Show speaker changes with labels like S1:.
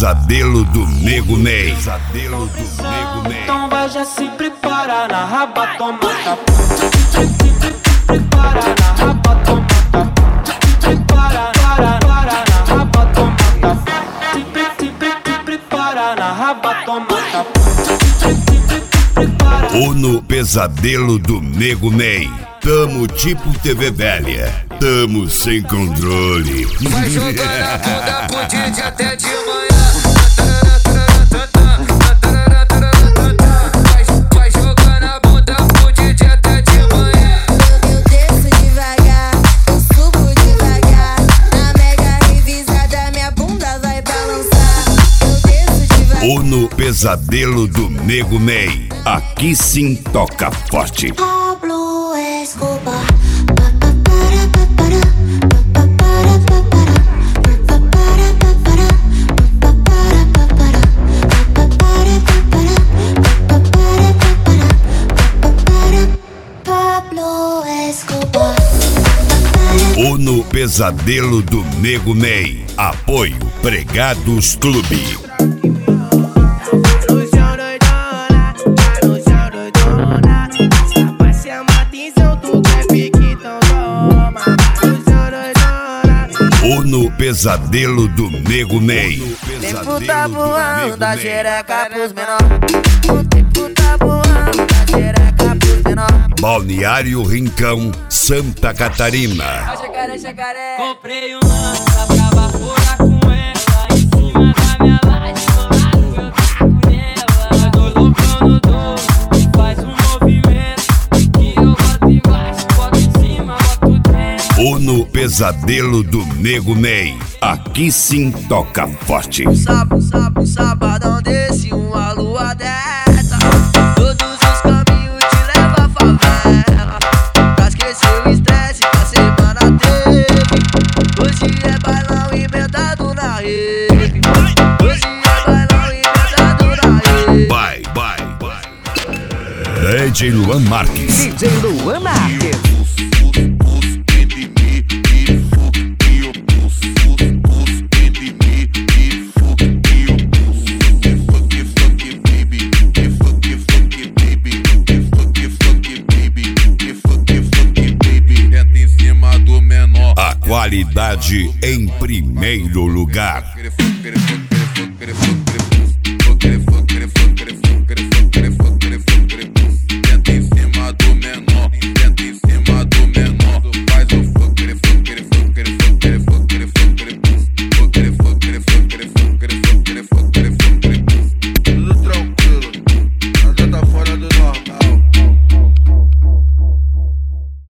S1: Pesadelo do Nego Ney.
S2: Então vai já se prepara na raba, toma tapa. Prepara na raba, toma tapa. Prepara na raba, toma tapa. Prepara na raba, toma tapa.
S1: Ou no Pesadelo do Nego Ney. Tamo tipo TV velha, tamo sem controle.
S3: Vai jogando a bunda pro DJ até de manhã. Vai jogando a bunda pro DJ até de manhã.
S4: Eu desço devagar, eu subo devagar. Na mega revisada minha bunda vai balançar. Eu desço devagar.
S1: Ou no Pesadelo do Nego Ney. Aqui sim toca forte.
S4: Pablo Escobar. Pablo Escobar.
S1: Ou no Pesadelo do Nego Ney. Apoio Pregados Clube. Ou no Pesadelo do Nego Ney.
S5: Tempo tá voando, dá xereca pros menor. O tempo tá voando, dá xereca pros menor.
S1: Balneário Rincão, Santa Catarina.
S2: Comprei um lança pra vaporar com ela. Em cima da minha laje, eu taco nela. Tô loucão no doce, faz um movimento. Que eu boto embaixo, boto em cima, boto dentro.
S1: Ou no Pesadelo do Nego Ney. Aqui sim toca forte.
S5: Sabadão desse, uma lua dessa. Todos os caminhos te levam à favela. Pra esquecer o estresse que a semana teve. Hoje é bailão inventado na rede. Hoje é bailão inventado na rede.
S1: Vai. DJ Luan Marques.
S6: DJ Luan Marques.
S1: A qualidade em primeiro lugar.